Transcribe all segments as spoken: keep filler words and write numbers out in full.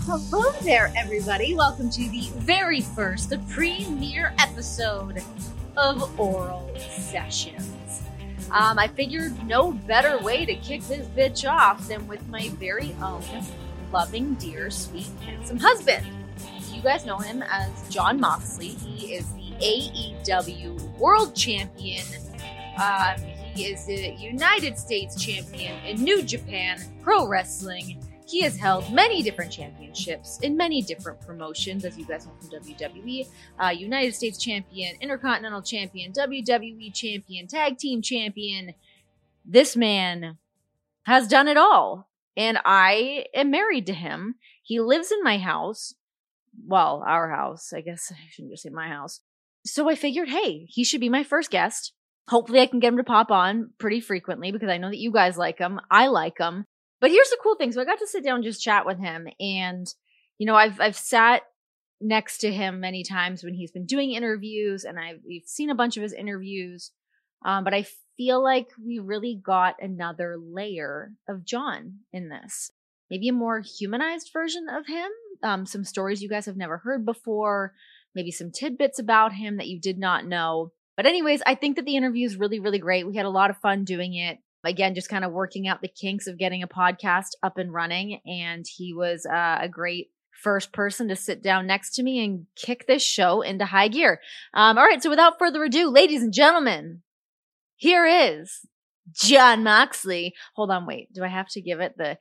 Hello there, everybody. Welcome to the very first, the premiere episode of Oral Sessions. Um, I figured no better way to kick this bitch off than with my very own loving, dear, sweet, handsome husband. You guys know him as Jon Moxley. He is the A E W World Champion. Um, he is the United States Champion in New Japan Pro Wrestling. He has held many different championships in many different promotions, as you guys know from W W E. Uh, United States Champion, Intercontinental Champion, W W E Champion, Tag Team Champion. This man has done it all. And I am married to him. He lives in my house. Well, our house. I guess I shouldn't just say my house. So I figured, hey, he should be my first guest. Hopefully I can get him to pop on pretty frequently because I know that you guys like him. I like him. But here's the cool thing. So I got to sit down and just chat with him. And, you know, I've I've sat next to him many times when he's been doing interviews. And I've we've seen a bunch of his interviews. Um, but I feel like we really got another layer of Jon in this. Maybe a more humanized version of him. Um, some stories you guys have never heard before. Maybe some tidbits about him that you did not know. But anyways, I think that the interview is really, really great. We had a lot of fun doing it. Again, just kind of working out the kinks of getting a podcast up and running. And he was uh, a great first person to sit down next to me and kick this show into high gear. Um, all right, so without further ado, ladies and gentlemen, here is Jon Moxley. Hold on, wait. Do I have to give it the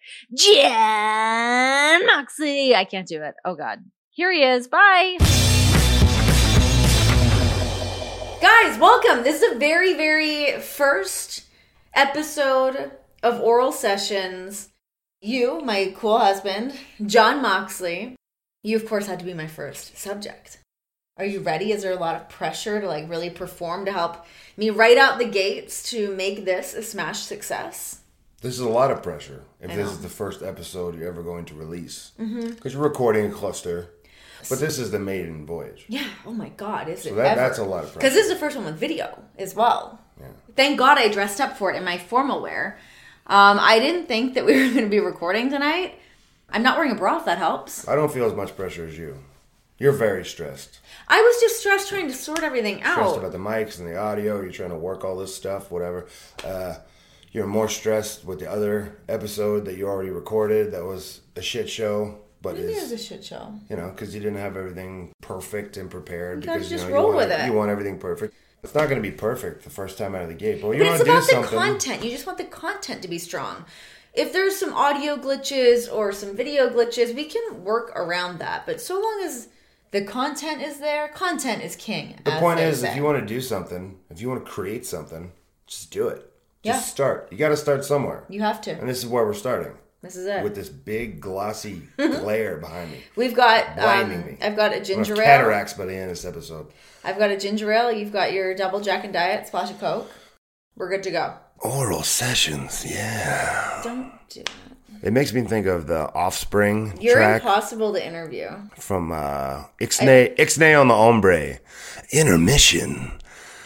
Jon Moxley? I can't do it. Oh, God. Here he is. Bye. Guys, welcome. This is a very, very first episode of Oral Sessions. You, my cool husband, Jon Moxley, you of course had to be my first subject. Are you ready? Is there a lot of pressure to like really perform to help me right out the gates to make this a smash success? This is a lot of pressure if this is the first episode you're ever going to release. Because mm-hmm. you're recording a cluster. But this is the maiden voyage. Yeah. Oh my God. Is so it that, ever? That's a lot of pressure. Because this is the first one with video as well. Yeah. Thank God I dressed up for it in my formal wear. Um, I didn't think that we were going to be recording tonight. I'm not wearing a bra if that helps. I don't feel as much pressure as you. You're very stressed. I was just stressed trying to sort everything out. Stressed about the mics and the audio. You're trying to work all this stuff, whatever. Uh, you're more stressed with the other episode that you already recorded that was a shit show. But Maybe it was a shit show. You know, because you didn't have everything perfect and prepared. You because just you know, roll you want, with it. You want everything perfect. It's not going to be perfect the first time out of the gate. But, but you it's want to about do the something. content. You just want the content to be strong. If there's some audio glitches or some video glitches, we can work around that. But so long as the content is there, content is king. The point is, say. if you want to do something, if you want to create something, just do it. Just yeah. start. You got to start somewhere. You have to. And this is where we're starting. This is it. With this big glossy glare behind me. We've got blinding um, me. I've got a ginger ale. Cataracts by the end of this episode. I've got a ginger ale. You've got your double Jack and Diet, splash of Coke. We're good to go. Oral Sessions, yeah. Don't do that. It makes me think of the Offspring You're track. You're impossible to interview. From uh, Ixnay, I... Ixnay on the Hombre. Intermission.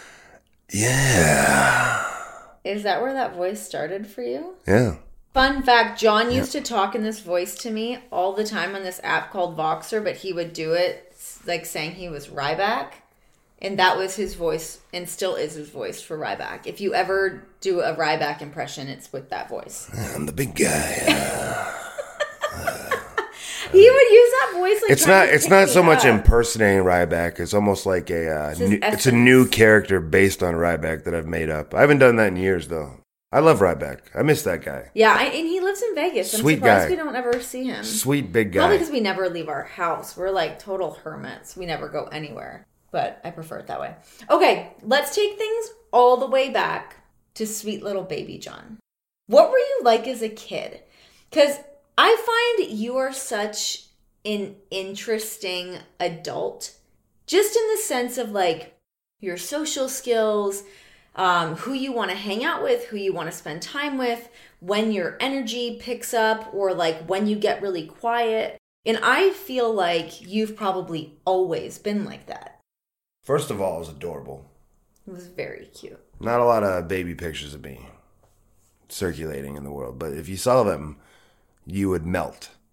Yeah. Is that where that voice started for you? Yeah. Fun fact, Jon used yeah. to talk in this voice to me all the time on this app called Voxer, but he would do it like saying he was Ryback. And that was his voice, and still is his voice for Ryback. If you ever do a Ryback impression, it's with that voice. I'm the big guy. Uh, uh, he would use that voice like it's not. It's not so much up. impersonating Ryback. It's almost like a. Uh, it's, new, it's a new character based on Ryback that I've made up. I haven't done that in years though. I love Ryback. I miss that guy. Yeah, I, and he lives in Vegas. I'm Sweet surprised guy. we don't ever see him. Sweet big guy. Probably because we never leave our house. We're like total hermits. We never go anywhere. But I prefer it that way. Okay, let's take things all the way back to sweet little baby Jon. What were you like as a kid? Because I find you are such an interesting adult. Just in the sense of like your social skills, Um, who you want to hang out with, who you want to spend time with, when your energy picks up, or like when you get really quiet. And I feel like you've probably always been like that. First of all, it was adorable. It was very cute. Not a lot of baby pictures of me circulating in the world, but if you saw them, you would melt.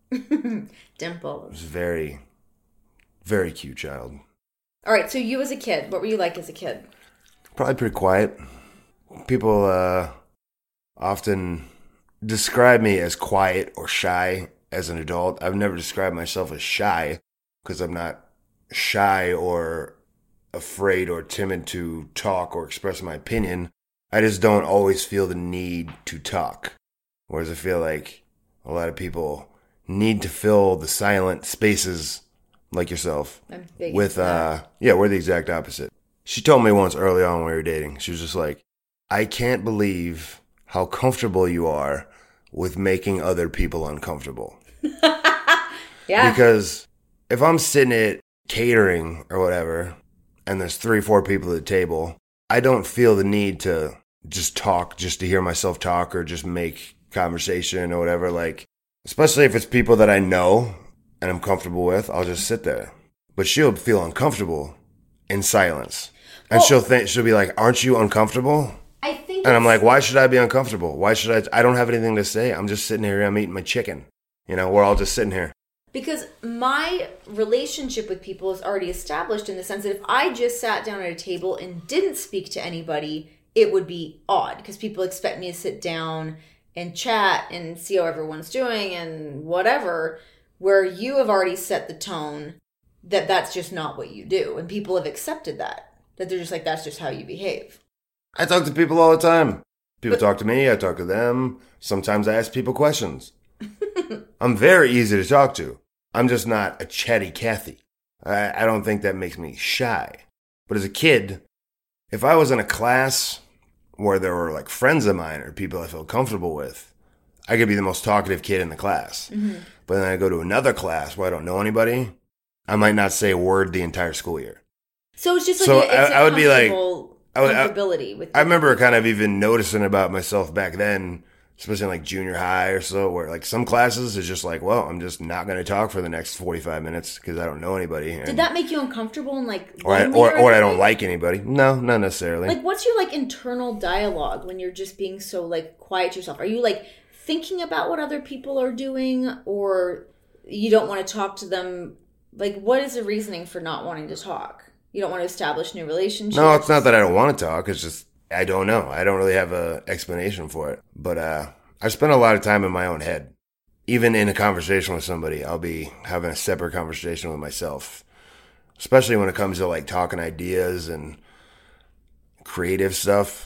Dimples. I was a very, very cute child. All right, so you as a kid, what were you like as a kid? Probably pretty quiet. People uh, often describe me as quiet or shy as an adult. I've never described myself as shy because I'm not shy or afraid or timid to talk or express my opinion. I just don't always feel the need to talk. Whereas I feel like a lot of people need to fill the silent spaces like yourself with, uh, yeah, we're the exact opposite. She told me once early on when we were dating, she was just like, I can't believe how comfortable you are with making other people uncomfortable. Yeah. Because if I'm sitting at catering or whatever, and there's three, four people at the table, I don't feel the need to just talk, just to hear myself talk or just make conversation or whatever. Like, especially if it's people that I know and I'm comfortable with, I'll just sit there. But she'll feel uncomfortable in silence. And well, she'll think, she'll be like, aren't you uncomfortable? I think And I'm like, why should I be uncomfortable? Why should I? I don't have anything to say. I'm just sitting here. I'm eating my chicken. You know, we're all just sitting here. Because my relationship with people is already established in the sense that if I just sat down at a table and didn't speak to anybody, it would be odd because people expect me to sit down and chat and see how everyone's doing and whatever, where you have already set the tone that that's just not what you do. And people have accepted that, that they're just like, that's just how you behave. I talk to people all the time. People But- talk to me. I talk to them. Sometimes I ask people questions. I'm very easy to talk to. I'm just not a chatty Cathy. I, I don't think that makes me shy. But as a kid, if I was in a class where there were like friends of mine or people I felt comfortable with, I could be the most talkative kid in the class. Mm-hmm. But then I go to another class where I don't know anybody, I might not say a word the entire school year. So it's just like So a, it's I- a I would be like- comfortable I would- I- comfortability with I remember kind of even noticing about myself back then, especially in like junior high or so, where like some classes is just like, well, I'm just not going to talk for the next forty-five minutes because I don't know anybody. And, Did that make you uncomfortable and like or I, lonely or, or I anything? don't like anybody. No, not necessarily. Like, what's your like internal dialogue when you're just being so like quiet to yourself? Are you like thinking about what other people are doing, or you don't want to talk to them? Like, what is the reasoning for not wanting to talk? You don't want to establish new relationships? No, it's not that I don't want to talk. It's just I don't know. I don't really have a explanation for it. But uh, I spend a lot of time in my own head. Even in a conversation with somebody, I'll be having a separate conversation with myself. Especially when it comes to like talking ideas and creative stuff.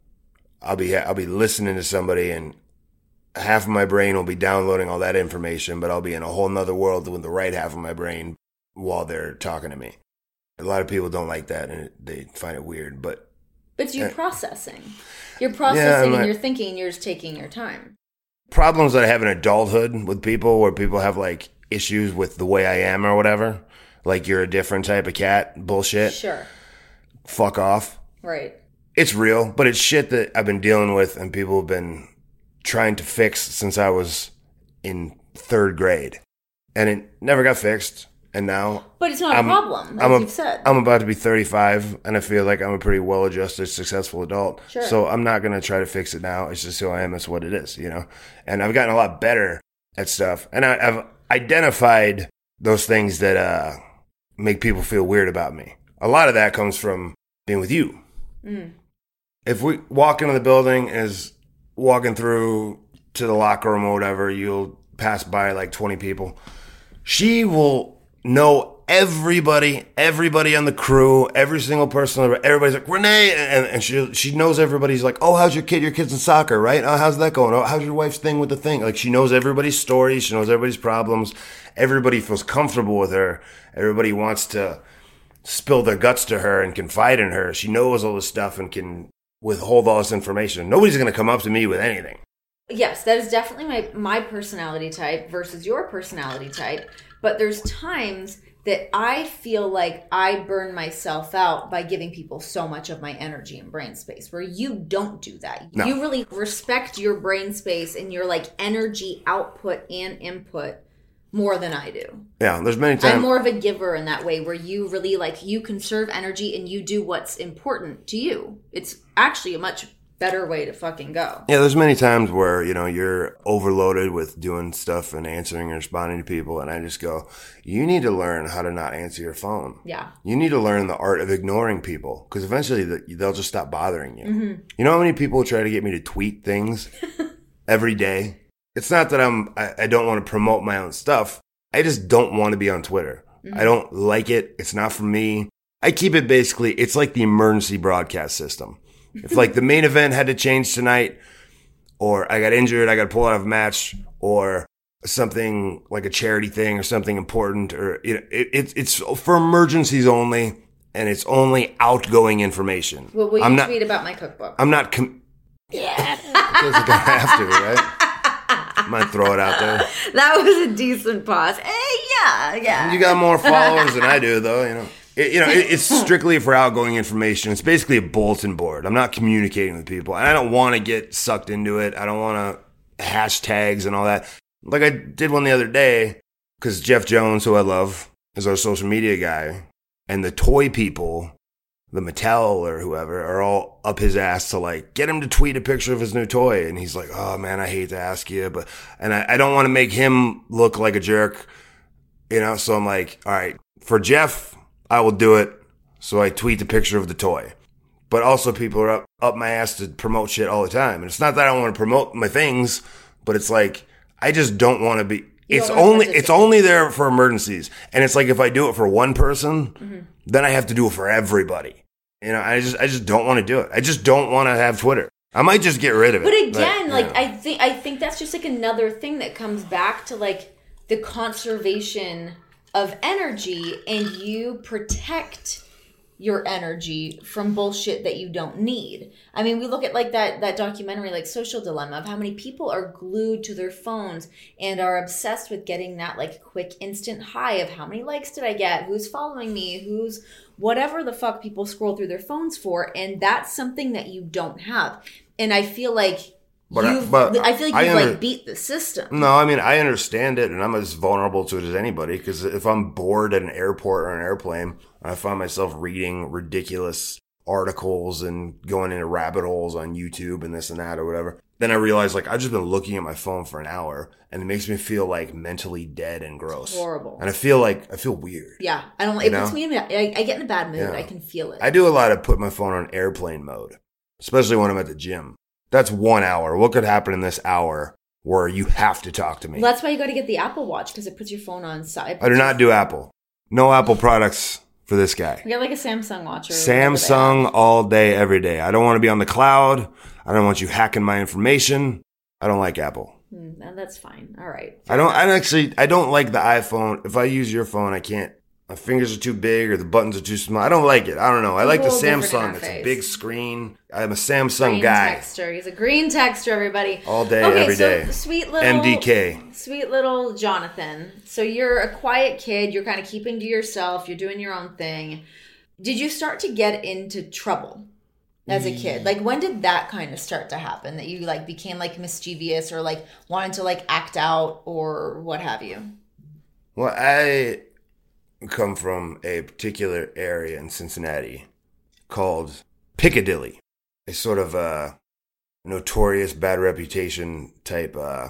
I'll be I'll be listening to somebody and half of my brain will be downloading all that information, but I'll be in a whole nother world with the right half of my brain while they're talking to me. A lot of people don't like that and they find it weird, but But you're uh, processing. You're processing not- and you're thinking and you're just taking your time. problems that I have in adulthood with people where people have like issues with the way I am or whatever, like you're a different type of cat bullshit, Sure. fuck off. Right. It's real, but it's shit that I've been dealing with and people have been trying to fix since I was in third grade. And it never got fixed. And now But it's not I'm- a problem, like I'm a- you've said. I'm about to be thirty-five, and I feel like I'm a pretty well-adjusted, successful adult. Sure. So I'm not going to try to fix it now. It's just who I am. It's what it is, you know? And I've gotten a lot better at stuff. And I, I've identified those things that uh, make people feel weird about me. A lot of that comes from being with you. Mm. If we walk into the building as walking through to the locker room or whatever, you'll pass by like twenty people. She will know everybody, everybody on the crew, every single person. Everybody's like, Renee. And, and she she knows everybody's like, oh, how's your kid? Your kid's in soccer, right? Oh, how's that going? Oh, how's your wife's thing with the thing? Like, she knows everybody's stories. She knows everybody's problems. Everybody feels comfortable with her. Everybody wants to spill their guts to her and confide in her. She knows all this stuff and can withhold all this information. Nobody's going to come up to me with anything. Yes, that is definitely my, my personality type versus your personality type. But there's times that I feel like I burn myself out by giving people so much of my energy and brain space, where you don't do that. No. You really respect your brain space and your like energy output and input more than I do. Yeah, there's many times. I'm more of a giver in that way, where you really like, you conserve energy and you do what's important to you. It's actually a much better way to fucking go. Yeah, there's many times where, you know, you're overloaded with doing stuff and answering and responding to people. And I just go, you need to learn how to not answer your phone. Yeah. You need to learn the art of ignoring people because eventually they'll just stop bothering you. Mm-hmm. You know how many people try to get me to tweet things every day? It's not that I'm, I, I don't want to promote my own stuff. I just don't want to be on Twitter. Mm-hmm. I don't like it. It's not for me. I keep it basically, it's like the emergency broadcast system. If like the main event had to change tonight, or I got injured, I got to pull out of a match, or something like a charity thing or something important, or you know, it, it, it's for emergencies only, and it's only outgoing information. Well, will you I'm not, tweet about my cookbook? I'm not. Com- yeah, because I have to, right? I might throw it out there. That was a decent pause. Hey, yeah, yeah. You got more followers than I do, though. You know. It, you know, it, it's strictly for outgoing information. It's basically a bulletin board. I'm not communicating with people. And I don't want to get sucked into it. I don't want to hashtags and all that. Like I did one the other day because Jeff Jones, who I love, is our social media guy. And the toy people, the Mattel or whoever, are all up his ass to like, get him to tweet a picture of his new toy. And he's like, oh man, I hate to ask you. but And I, I don't want to make him look like a jerk. You know, so I'm like, all right, for Jeff, I will do it. So I tweet the picture of the toy. But also people are up, up my ass to promote shit all the time. And it's not that I don't want to promote my things, but it's like, I just don't want to be, you it's only, it's only there for emergencies. And it's like, if I do it for one person, mm-hmm. then I have to do it for everybody. You know, I just, I just don't want to do it. I just don't want to have Twitter. I might just get rid of it. But again, like, like, know. I think, I think that's just like another thing that comes back to like the conservation of energy, and you protect your energy from bullshit that you don't need. I mean, we look at like that that documentary, like Social Dilemma, of how many people are glued to their phones and are obsessed with getting that like quick instant high of how many likes did I get, who's following me, who's whatever the fuck people scroll through their phones for, and that's something that you don't have. And I feel like But, I, but I feel like you've under, like beat the system. No, I mean, I understand it, and I'm as vulnerable to it as anybody, because if I'm bored at an airport or an airplane, I find myself reading ridiculous articles and going into rabbit holes on YouTube and this and that or whatever. Then I realize, like, I've just been looking at my phone for an hour, and it makes me feel, like, mentally dead and gross. It's horrible. And I feel like, I feel weird. Yeah. I don't, it puts me in, I, I get in a bad mood. Yeah. I can feel it. I do a lot of put my phone on airplane mode, especially when I'm at the gym. That's one hour. What could happen in this hour where you have to talk to me? Well, that's why you got to get the Apple Watch, because it puts your phone on side. I do not do Apple. No Apple products for this guy. You got like a Samsung watch. Or Samsung all day, every day. I don't want to be on the cloud. I don't want you hacking my information. I don't like Apple. Mm, no, that's fine. All right. I don't, I actually, I don't like the iPhone. If I use your phone, I can't. My fingers are too big or the buttons are too small. I don't like it. I don't know. I like the Samsung. It's a big screen. I'm a Samsung green guy. Texter. He's a green texter, everybody. All day, okay, every so day. Sweet little M D K. Sweet little Jonathan. So you're a quiet kid. You're kind of keeping to yourself. You're doing your own thing. Did you start to get into trouble as a kid? Like, when did that kind of start to happen? That you like became like mischievous or like wanted to like act out or what have you? Well, I come from a particular area in Cincinnati called Piccadilly. A sort of a notorious bad reputation type, uh,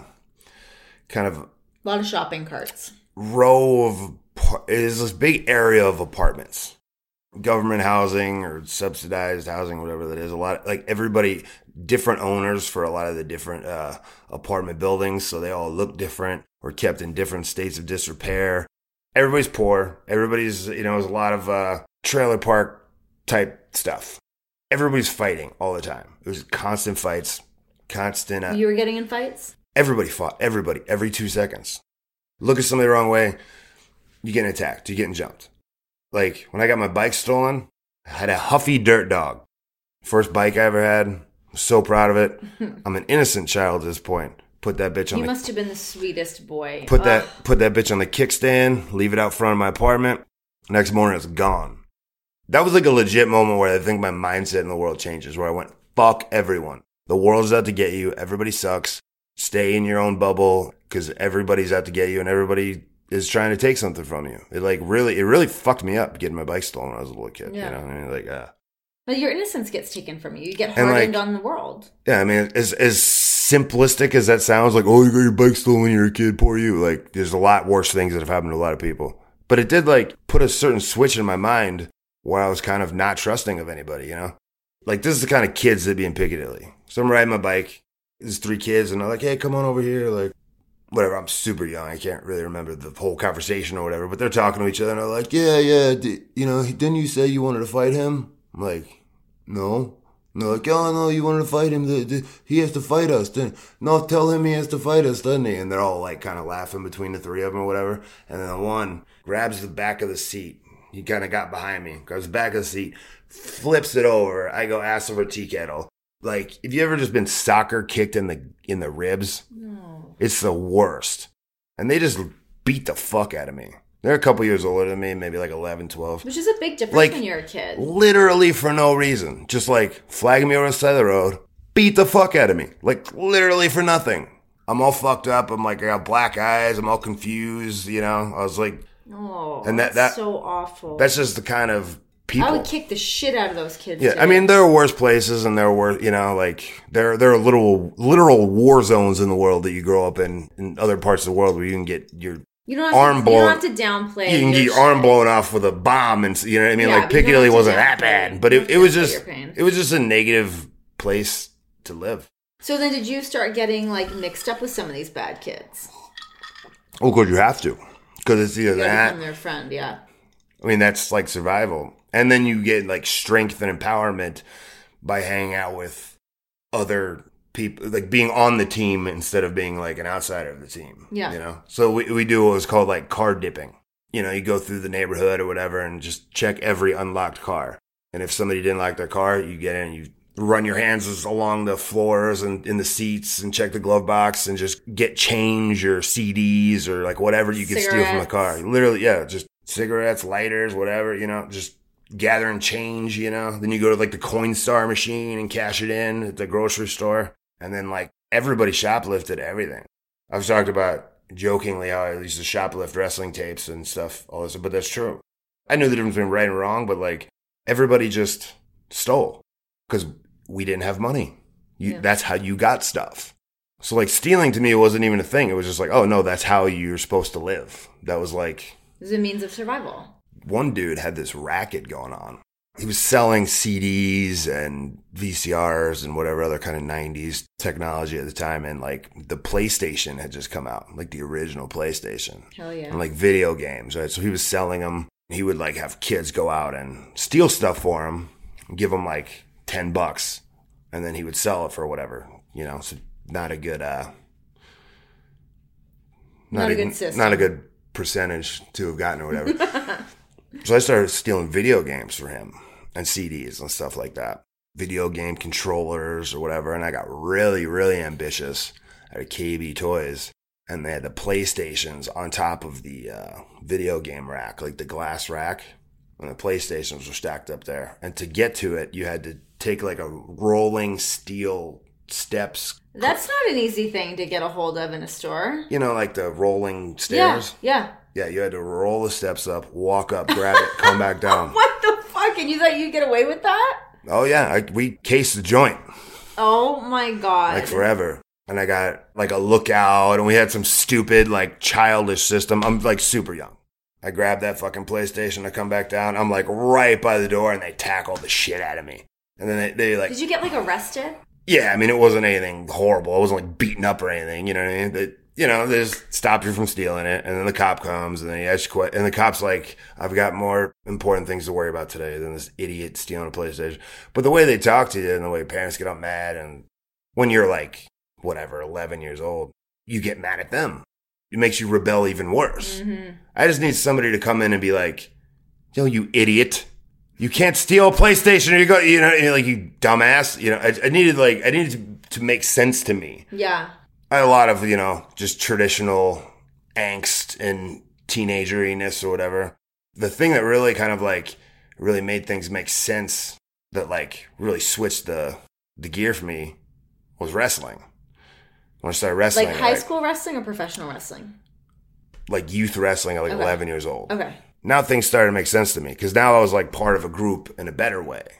kind of a lot of shopping carts. Row of it is this big area of apartments, government housing or subsidized housing, whatever that is. A lot of, like everybody, different owners for a lot of the different uh, apartment buildings, so they all look different or kept in different states of disrepair. Everybody's poor. Everybody's, you know, there's a lot of uh, trailer park type stuff. Everybody's fighting all the time. It was constant fights, constant. Uh, you were getting in fights? Everybody fought. Everybody. Every two seconds. Look at somebody the wrong way, you're getting attacked. You're getting jumped. Like, when I got my bike stolen, I had a Huffy Dirt Dog. First bike I ever had. I'm so proud of it. I'm an innocent child at this point. Put that bitch on you the... You must have been the sweetest boy. Put oh. that put that bitch on the kickstand, leave it out front of my apartment. Next morning, it's gone. That was like a legit moment where I think my mindset in the world changes, where I went, fuck everyone. The world's out to get you. Everybody sucks. Stay in your own bubble because everybody's out to get you and everybody is trying to take something from you. It like really, it really fucked me up getting my bike stolen when I was a little kid. Yeah. You know, I mean, like, uh, But your innocence gets taken from you. You get And, hardened like- on the world. Yeah, I mean, as as simplistic as that sounds, like, oh, you got your bike stolen when you were a kid, poor you. Like, there's a lot worse things that have happened to a lot of people. But it did, like, put a certain switch in my mind where I was kind of not trusting of anybody, you know? Like, this is the kind of kids that be in Piccadilly. So I'm riding my bike. There's three kids, and they're like, hey, come on over here. Like, whatever. I'm super young. I can't really remember the whole conversation or whatever. But they're talking to each other, and they're like, yeah, yeah, d- you know, didn't you say you wanted to fight him? I'm like, no. And they're like, oh, no, you wanted to fight him. The, the, he has to fight us. Then, no, tell him he has to fight us, doesn't he? And they're all, like, kind of laughing between the three of them or whatever. And then the one grabs the back of the seat. He kind of got behind me, grabs the back of the seat, flips it over. I go ass over tea kettle. Like, if you ever just been soccer kicked in the in the ribs, No. it's the worst. And they just beat the fuck out of me. They're a couple years older than me, maybe like eleven, twelve. Which is a big difference Like, when you're a kid. Literally for no reason. Just like flagging me over the side of the road, beat the fuck out of me. Like, literally for nothing. I'm all fucked up. I'm like, I got black eyes. I'm all confused, you know? I was like, Oh, And that- that's that- so awful. that's just the kind of people. I would kick the shit out of those kids. Yeah, too. I mean, there are worse places, and there are worse, you know, like there there are literal literal war zones in the world that you grow up in in other parts of the world where you can get your you don't have arm to, blown. You don't have to downplay. you can get your arm blown off with a bomb, and you know what I mean. Yeah, Like but you don't Piccadilly have to wasn't that downplay- bad, but you it, don't it was downplay just your pain. it was just a negative place to live. So then, did you start getting like mixed up with some of these bad kids? Well, because you have to, because it's either You gotta that. become their friend, yeah. I mean, that's like survival. And then you get like strength and empowerment by hanging out with other people, like being on the team instead of being like an outsider of the team. Yeah. You know? So we, we do what was called like car dipping. You know, you go through the neighborhood or whatever and just check every unlocked car. And if somebody didn't lock their car, you get in, you run your hands along the floors and in the seats and check the glove box and just get change or C Ds or like whatever you could steal from the car. Literally, yeah, just cigarettes, lighters, whatever, you know, just gathering change, you know. Then you go to like the Coinstar machine and cash it in at the grocery store. And then like everybody shoplifted everything. I've talked about jokingly how I used to shoplift wrestling tapes and stuff, all this, but that's true. I knew the difference between right and wrong, but like everybody just stole because we didn't have money. You, Yeah. That's how you got stuff. So like stealing to me wasn't even a thing. It was just like, oh no, that's how you're supposed to live. That was like, It was a means of survival. one dude had this racket going on. He was selling C Ds and V C Rs and whatever other kind of nineties technology at the time. And like the PlayStation had just come out, like the original PlayStation. Hell yeah. And like video games, right? So he was selling them. He would like have kids go out and steal stuff for him, give them like ten bucks, and then he would sell it for whatever, you know. So not a good, uh, Not a good system. not a good percentage to have gotten or whatever. So I started stealing video games for him and C Ds and stuff like that. Video game controllers or whatever. And I got really, really ambitious at K B Toys. And they had the PlayStations on top of the uh, video game rack, like the glass rack. And the PlayStations were stacked up there. And to get to it, you had to take like a rolling steel steps. That's not an easy thing to get a hold of in a store. You know, like the rolling stairs? Yeah, Yeah, you had to roll the steps up, walk up, grab it, come back yeah. down. What the fuck? And you thought you'd get away with that? Oh, yeah. I, we cased the joint, Oh my god. like, forever. And I got, like, a lookout, and we had some stupid, like, childish system. I'm, like, super young. I grabbed that fucking PlayStation. I come back down. I'm, like, right by the door, and they tackled the shit out of me. And then they, they like... Did you get like arrested? Yeah, I mean, it wasn't anything horrible. I wasn't, like, beaten up or anything, you know what I mean? They, you know, they just stop you from stealing it, and then the cop comes, and then he asks you, and the cop's like, I've got more important things to worry about today than this idiot stealing a PlayStation. But the way they talk to you and the way parents get all mad, and when you're like, whatever, eleven years old, you get mad at them. It makes you rebel even worse. Mm-hmm. I just need somebody to come in and be like, yo, you idiot. You can't steal a PlayStation or you go, you know, like, you dumbass. You know, I, I needed, like, I needed to, to make sense to me. Yeah. I had a lot of, you know, just traditional angst and teenageriness or whatever. The thing that really kind of, like, really made things make sense, that, like, really switched the the gear for me, was wrestling. When I started wrestling, Like high school wrestling or professional wrestling? like youth wrestling at like Okay. eleven years old. Okay. Now things started to make sense to me because now I was like part of a group in a better way.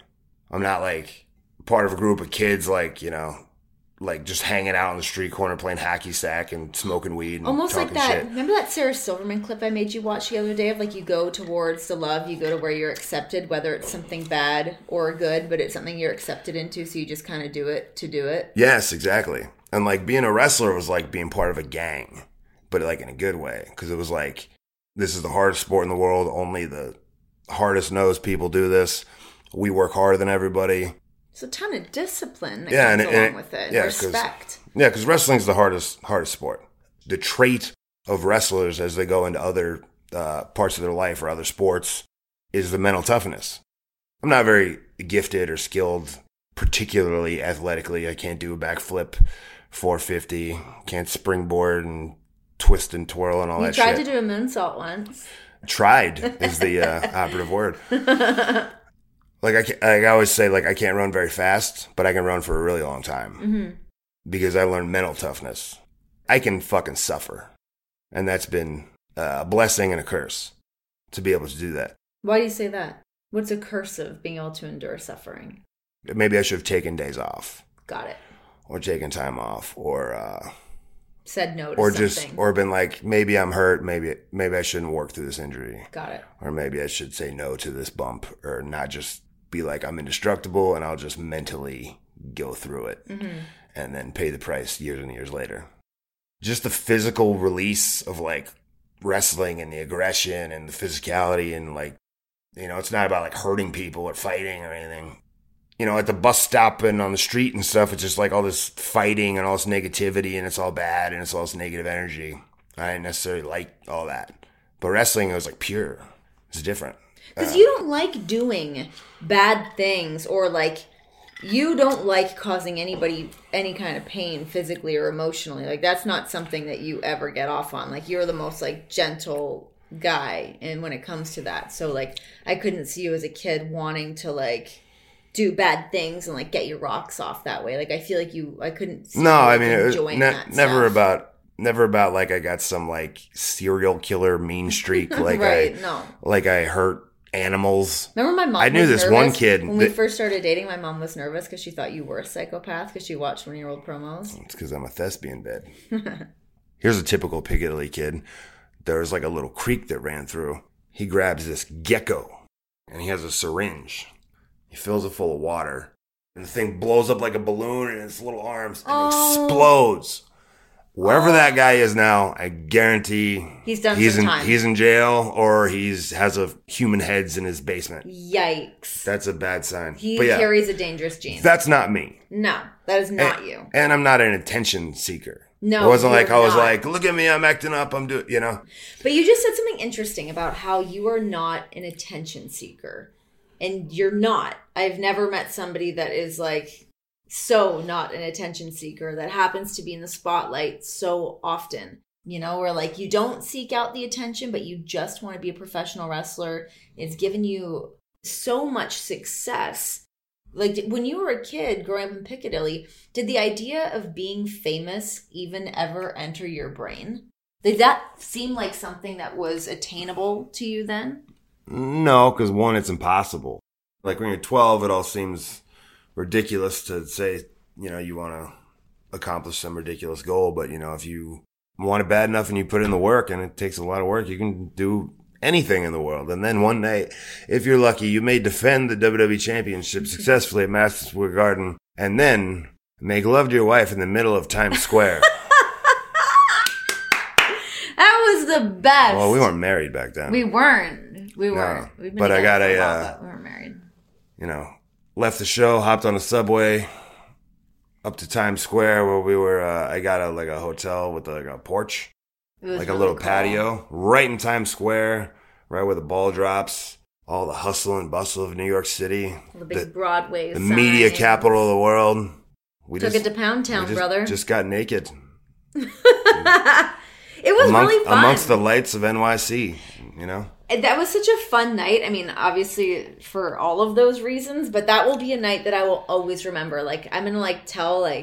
I'm not like part of a group of kids like, you know, like just hanging out on the street corner playing hacky sack and smoking weed and almost talking like that. shit. Remember that Sarah Silverman clip I made you watch the other day of like you go towards the love, you go to where you're accepted, whether it's something bad or good, but it's something you're accepted into, so you just kind of do it to do it. Yes, exactly. And like being a wrestler was like being part of a gang, but like in a good way, because it was like, this is the hardest sport in the world. Only the hardest nosed people do this. We work harder than everybody. It's a ton of discipline that yeah, comes and, along and, with it. Yeah, Respect. Cause, yeah, because wrestling's the hardest hardest sport. The trait of wrestlers as they go into other uh, parts of their life or other sports is the mental toughness. I'm not very gifted or skilled, particularly athletically. I can't do a backflip, four fifty, can't springboard and twist and twirl and all you that tried shit. to do a moonsault once. Tried is the uh, operative word. Like I, can, like I always say, like I can't run very fast, but I can run for a really long time Mm-hmm. because I learned mental toughness. I can fucking suffer, and that's been uh, a blessing and a curse to be able to do that. Why do you say that? What's a curse of being able to endure suffering? Maybe I should have taken days off, Got it. or taken time off, or uh, Said no to or something. just, or been like, maybe I'm hurt, maybe maybe I shouldn't work through this injury, Got it. or maybe I should say no to this bump, or not just be like I'm indestructible and I'll just mentally go through it Mm-hmm. and then pay the price years and years later. Just the physical release of like wrestling and the aggression and the physicality and like, you know, it's not about like hurting people or fighting or anything. You know, at the bus stop and on the street and stuff, it's just like all this fighting and all this negativity and it's all bad and it's all this negative energy. I didn't necessarily like all that. But wrestling, it was like pure. It's different. Because Uh, you don't like doing bad things, or like you don't like causing anybody any kind of pain physically or emotionally. Like that's not something that you ever get off on. Like you're the most like gentle guy, and when it comes to that, so like I couldn't see you as a kid wanting to like do bad things and like get your rocks off that way. Like I feel like you, I couldn't see No, you, I like, mean, it was enjoying ne- that never stuff. about, never about like I got some like serial killer mean streak, like right? I, No. like I hurt animals. Remember my mom I knew was this nervous one kid when we that- first started dating. My mom was nervous because she thought you were a psychopath because she watched one of your old promos. It's because I'm a thespian, babe. Here's a typical Piccadilly kid. There's like a little creek that ran through. He grabs this gecko and he has a syringe. He fills it full of water and the thing blows up like a balloon in its little arms and Oh. explodes. Wherever that guy is now, I guarantee He's done he's some in time. he's in jail or he's has a human heads in his basement. Yikes. That's a bad sign. He But yeah, carries a dangerous gene. that's not me. No, that is not and, you. And I'm not an attention seeker. No, it wasn't like you're I was not. like, look at me, I'm acting up, I'm doing, you know. But you just said something interesting about how you are not an attention seeker. And you're not. I've never met somebody that is like so not an attention seeker that happens to be in the spotlight so often. You know, where like you don't seek out the attention, but you just want to be a professional wrestler. It's given you so much success. Like when you were a kid growing up in Piccadilly, did the idea of being famous even ever enter your brain? Did that seem like something that was attainable to you then? No, because one, it's impossible. Like when you're twelve, it all seems ridiculous to say, you know, you want to accomplish some ridiculous goal. But, you know, if you want it bad enough and you put in the work and it takes a lot of work, you can do anything in the world. And then one day, if you're lucky, you may defend the W W E Championship successfully at Madison Square Garden and then make love to your wife in the middle of Times Square. That was the best. Well, we weren't married back then. We weren't. We weren't. We've been but I together got for a, while, uh, but we weren't married. You know, left the show, hopped on a subway up to Times Square where we were, uh, I got a, like a hotel with like a porch, It was like a really little cool. patio right in Times Square, right where the ball drops, all the hustle and bustle of New York City, The big the, Broadway the signs. media capital of the world. We Took just, it to Pound we Town, just, brother. just got naked It was amongst, really fun. amongst the lights of N Y C, you know? And that was such a fun night. I mean, obviously for all of those reasons, but that will be a night that I will always remember. Like, I'm gonna like tell like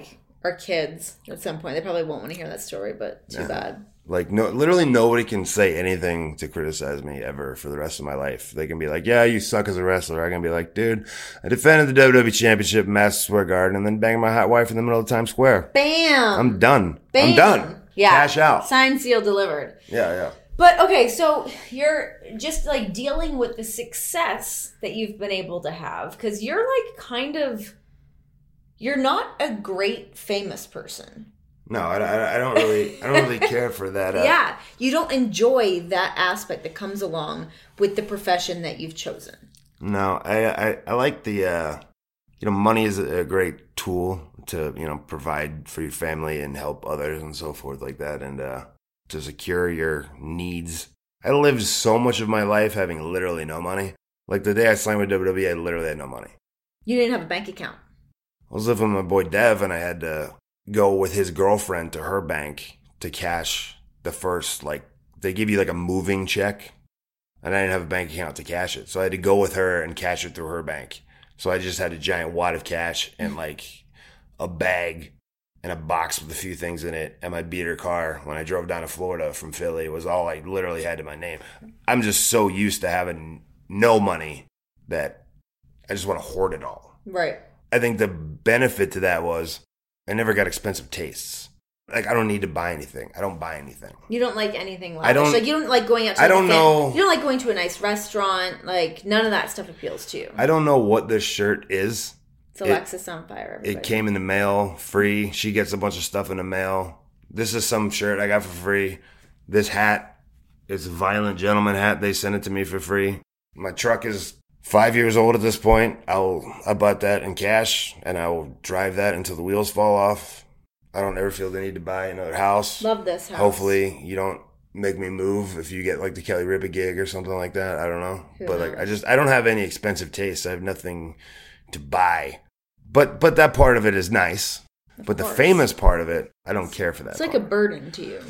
our kids at some point. They probably won't want to hear that story, but too Yeah. bad. Like, no, literally nobody can say anything to criticize me ever for the rest of my life. They can be like, yeah, you suck as a wrestler. I can be like, dude, I defended the W W E Championship in Madison Square Garden and then banged my hot wife in the middle of Times Square. Bam! I'm done. Bam. I'm done. Yeah. Cash out. Signed, sealed, delivered. Yeah, yeah. But okay, so you're just like dealing with the success that you've been able to have because you're like kind of, you're not a great famous person. No, I, I, I don't really, I don't really care for that. Uh, Yeah, you don't enjoy that aspect that comes along with the profession that you've chosen. No, I, I, I like the, uh, you know, money is a great tool to, you know, provide for your family and help others and so forth like that. And, uh, to secure your needs. I lived so much of my life having literally no money. Like the day I signed with W W E, I literally had no money. You didn't have a bank account. I was living with my boy Dev, and I had to go with his girlfriend to her bank to cash the first, like, they give you like a moving check, and I didn't have a bank account to cash it. So I had to go with her and cash it through her bank. So I just had a giant wad of cash and like a bag and a box with a few things in it, and my beater car when I drove down to Florida from Philly was all I literally had to my name. I'm just so used to having no money that I just want to hoard it all. Right. I think the benefit to that was I never got expensive tastes. Like, I don't need to buy anything. I don't buy anything. You don't like anything lavish. I don't- like you don't like going out to I like, don't a fam- know- You don't like going to a nice restaurant. Like none of that stuff appeals to you. I don't know what this shirt is. It's Alexis on fire. Everybody. It came in the mail free. She gets a bunch of stuff in the mail. This is some shirt I got for free. This hat, it's a Violent Gentleman hat. They sent it to me for free. My truck is five years old at this point. I'll I bought that in cash, and I will drive that until the wheels fall off. I don't ever feel the need to buy another house. Love this house. Hopefully, you don't make me move if you get like the Kelly Ripa gig or something like that. I don't know, Who but like knows? I just I don't have any expensive tastes. I have nothing to buy. But but that part of it is nice. Of but the course. famous part of it, I don't care for that. It's like a part. burden to you.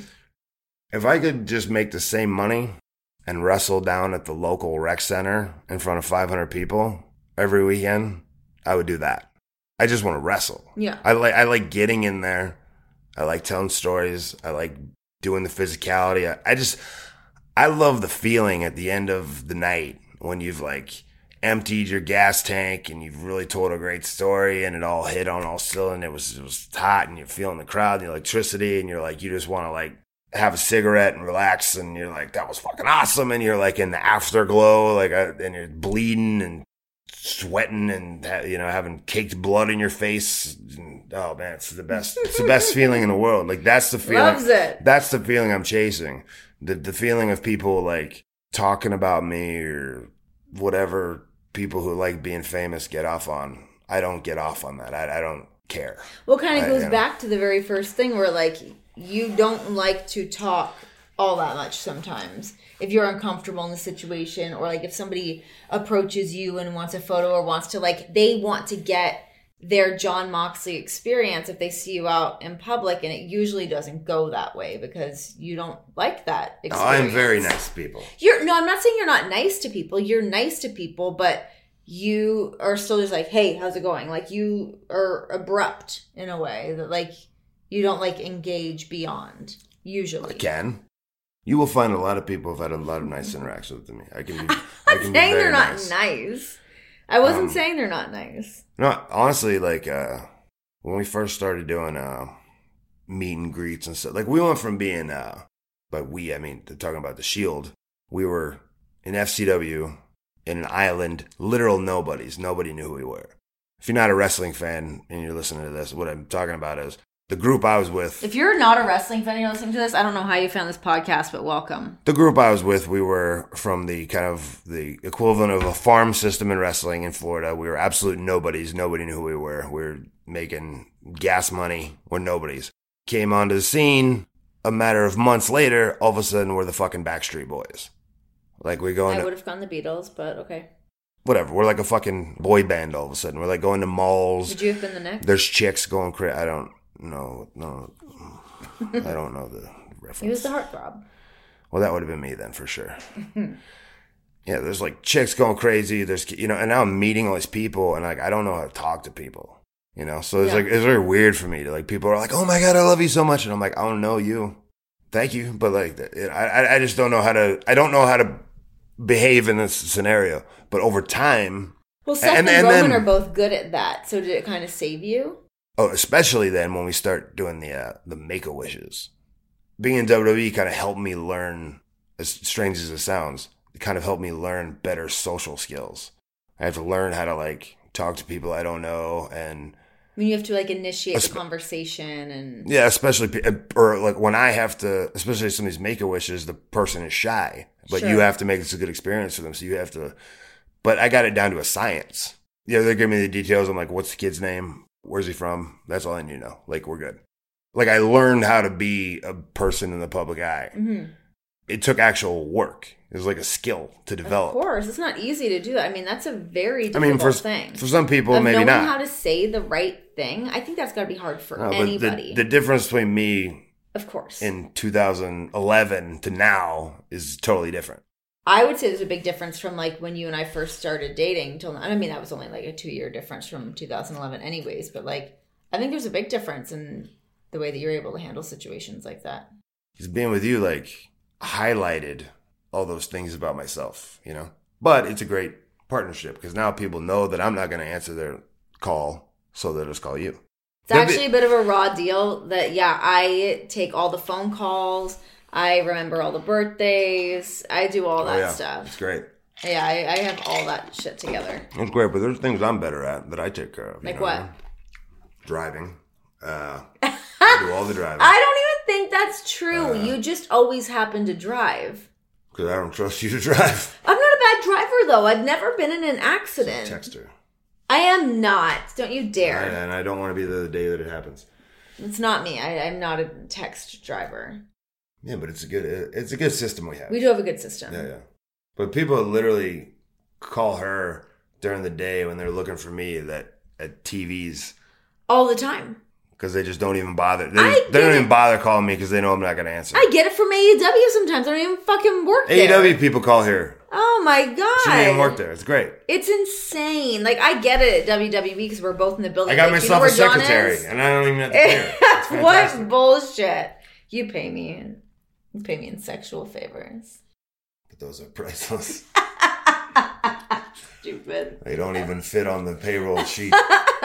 If I could just make the same money and wrestle down at the local rec center in front of five hundred people every weekend, I would do that. I just want to wrestle. Yeah. I like I like getting in there. I like telling stories. I like doing the physicality. I, I just I love the feeling at the end of the night when you've like emptied your gas tank and you've really told a great story and it all hit on all cylinders. It was it was hot and you're feeling the crowd and the electricity and you're like you just want to like have a cigarette and relax and you're like that was fucking awesome and you're like in the afterglow like uh, and you're bleeding and sweating and you know having caked blood in your face. And, oh man, it's the best. It's the best feeling in the world. Like that's the feeling. Loves it. That's the feeling I'm chasing. The the feeling of people like talking about me or whatever people who like being famous get off on. I don't get off on that. I I don't care. Well, kind of I- goes you know. back to the very first thing where like you don't like to talk all that much sometimes. If you're uncomfortable in the situation or like if somebody approaches you and wants a photo or wants to like they want to get their John Moxley experience if they see you out in public, and it usually doesn't go that way because you don't like that No, experience. I'm very nice to people. You're no, I'm not saying you're not nice to people. You're nice to people, but you are still just like, hey, how's it going? Like you are abrupt in a way that like you don't like engage beyond usually. Again, you will find a lot of people have had a lot of nice interactions with me. I can be. I I'm can not be saying very they're not nice. nice. I wasn't Um, saying they're not nice. No, honestly, like uh, when we first started doing uh, meet and greets and stuff, like we went from being, uh, by we, I mean, they're talking about the Shield. We were in F C W in an island, literal nobodies. Nobody knew who we were. If you're not a wrestling fan and you're listening to this, what I'm talking about is the group I was with. If you're not a wrestling fan and you're listening to this, I don't know how you found this podcast, but welcome. The group I was with, we were from the kind of the equivalent of a farm system in wrestling in Florida. We were absolute nobodies. Nobody knew who we were. We were making gas money. We're nobodies. Came onto the scene a matter of months later. All of a sudden, we're the fucking Backstreet Boys. Like we're going I to would have gone the Beatles, but okay. whatever. We're like a fucking boy band. All of a sudden, we're like going to malls. Would you have been the next? There's chicks going crazy. I don't know. No, I don't know the reference. He was the heartthrob. Well, that would have been me then for sure. Yeah, there's like chicks going crazy. There's, you know, and now I'm meeting all these people and like, I don't know how to talk to people. You know, so it's Yeah. like, it's very weird for me to like, people are like, oh my God, I love you so much. And I'm like, I don't know you. Thank you. But like, it, I, I just don't know how to, I don't know how to behave in this scenario. But over time. Well, Seth and, and, and Roman then, are both good at that. So did it kind of save you? Oh, especially then when we start doing the, uh, the Make-A-Wishes. Being in W W E kind of helped me learn, as strange as it sounds, it kind of helped me learn better social skills. I have to learn how to like talk to people I don't know and, I mean, you have to like initiate the conversation and yeah, especially or like when I have to, especially some of these Make-A-Wishes, the person is shy, but sure. you have to make this a good experience for them. So you have to, but I got it down to a science. Yeah, they give me the details. I'm like, what's the kid's name? Where's he from? That's all I need to know. Like, we're good. Like, I learned how to be a person in the public eye. Mm-hmm. It took actual work. It was like a skill to develop. Of course. It's not easy to do that. I mean, that's a very difficult I mean, for, thing. For some people, of maybe knowing not. Knowing how to say the right thing, I think that's got to be hard for no, anybody. The, the difference between me of course, in two thousand eleven to now is totally different. I would say there's a big difference from like when you and I first started dating till now. I mean, that was only like a two-year difference from two thousand eleven anyways. But like, I think there's a big difference in the way that you're able to handle situations like that. Because being with you, like, highlighted all those things about myself, you know? But it's a great partnership because now people know that I'm not going to answer their call, so they'll just call you. It's actually a bit of a raw deal that, yeah, I take all the phone calls. I remember all the birthdays. I do all that oh, yeah. stuff. It's great. Yeah, I, I have all that shit together. It's great, but there's things I'm better at that I take care of. Like you know? what? Driving. Uh, I do all the driving. I don't even think that's true. Uh, you just always happen to drive. Because I don't trust you to drive. I'm not a bad driver, though. I've never been in an accident. Text her. I am not. Don't you dare. I, and I don't want to be the day that it happens. It's not me. I, I'm not a text driver. Yeah, but it's a good it's a good system we have. We do have a good system. Yeah, yeah. But people literally call her during the day when they're looking for me that at T Vs. All the time. Because they just don't even bother. They, just, they don't it. even bother calling me because they know I'm not going to answer. I get it from A E W sometimes. I don't even fucking work there. A E W people call here. Oh my God. She didn't even work there. It's great. It's insane. Like, I get it at W W E because we're both in the building. I got like, myself you know a secretary and I don't even have to pay her. What bullshit. You pay me in, you pay me in sexual favors. But those are priceless. Stupid. They don't even fit on the payroll sheet.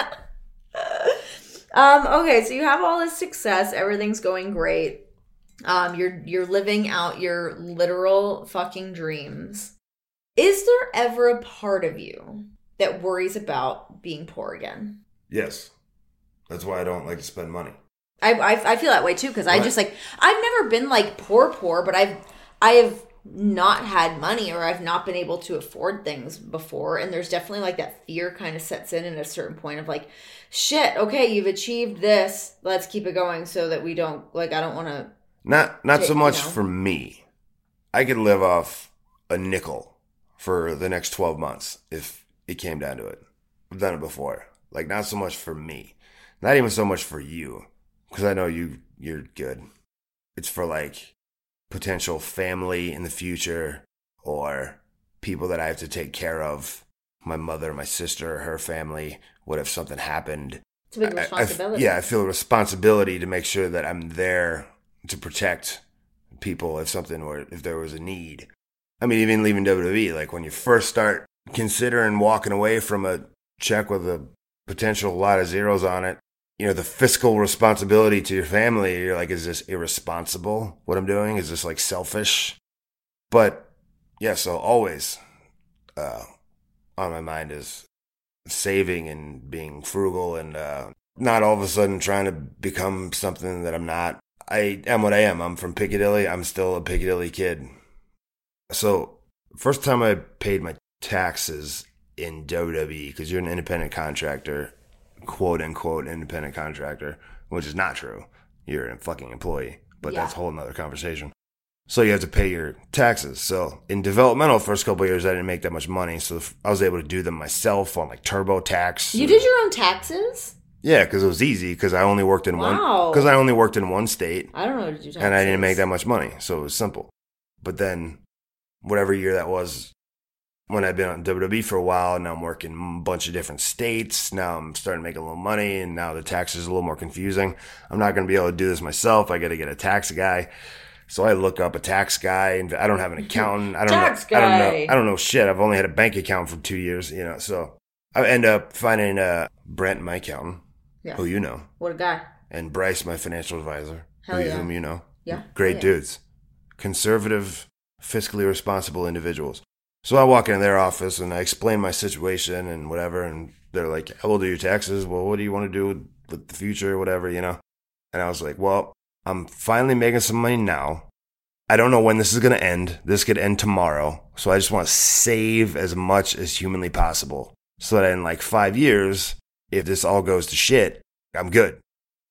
Um, okay, so you have all this success, everything's going great. Um, you're you're living out your literal fucking dreams. Is there ever a part of you that worries about being poor again? Yes. That's why I don't like to spend money. I I, I feel that way too, because I just like I've never been like poor poor, but I've I have not had money or I've not been able to afford things before, and there's definitely like that fear kind of sets in at a certain point of like, shit, okay, you've achieved this, let's keep it going so that we don't like I don't want to not not so much you know. For me. I could live off a nickel for the next twelve months if it came down to it. I've done it before. Like, not so much for me, not even so much for you, because I know you you're good. It's for like potential family in the future or people that I have to take care of. My mother, my sister, her family. What if something happened? It's a big responsibility. I, I, yeah, I feel a responsibility to make sure that I'm there to protect people if something were, if there was a need. I mean, even leaving W W E, like when you first start considering walking away from a check with a potential lot of zeros on it, you know, the fiscal responsibility to your family, you're like, is this irresponsible, what I'm doing? Is this like selfish? But yeah, so always uh, on my mind is saving and being frugal and uh, not all of a sudden trying to become something that I'm not. I am what I am. I'm from Piccadilly. I'm still a Piccadilly kid. So first time I paid my taxes in W W E, because you're an independent contractor, quote unquote independent contractor, which is not true. You're a fucking employee, but yeah. That's a whole nother conversation. So you have to pay your taxes. So in developmental, first couple of years, I didn't make that much money. So I was able to do them myself on like TurboTax. You did your own taxes? Yeah, because it was easy. Because I only worked in wow. one. Because I only worked in one state. I don't know how to do taxes. And I didn't make that much money, so it was simple. But then, whatever year that was, when I've been on W W E for a while, and now I'm working a bunch of different states. Now I'm starting to make a little money, and now the taxes are a little more confusing. I'm not going to be able to do this myself. I got to get a tax guy. So I look up a tax guy, and I don't have an accountant. I don't Tax know. I don't guy. know. I don't know shit. I've only had a bank account for two years, you know. So I end up finding uh, Brent, my accountant, Yeah. who you know, What a guy. and Bryce, my financial advisor, Hell who, yeah. whom you know. Yeah. Great Yeah. dudes, conservative, fiscally responsible individuals. So I walk into their office and I explain my situation and whatever, and they're like, "I will do your taxes. Well, what do you want to do with, with the future, or whatever, you know?" And I was like, "Well, I'm finally making some money now. I don't know when this is going to end. This could end tomorrow. So I just want to save as much as humanly possible so that in like five years, if this all goes to shit, I'm good."